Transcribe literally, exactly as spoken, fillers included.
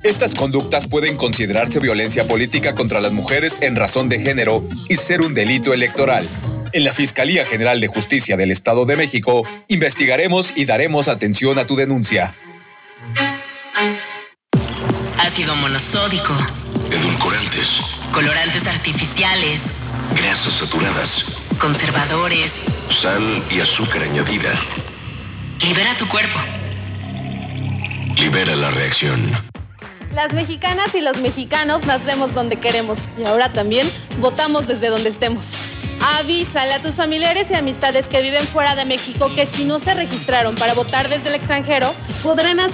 Estas conductas pueden considerarse violencia política contra las mujeres en razón de género y ser un delito electoral. En la Fiscalía General de Justicia del Estado de México, investigaremos y daremos atención a tu denuncia. Ácido monosódico, edulcorantes, colorantes artificiales, grasas saturadas, conservadores, sal y azúcar añadida. Libera tu cuerpo. Libera la reacción. Las mexicanas y los mexicanos nacemos donde queremos y ahora también votamos desde donde estemos. Avísale a tus familiares y amistades que viven fuera de México que si no se registraron para votar desde el extranjero, podrán hacer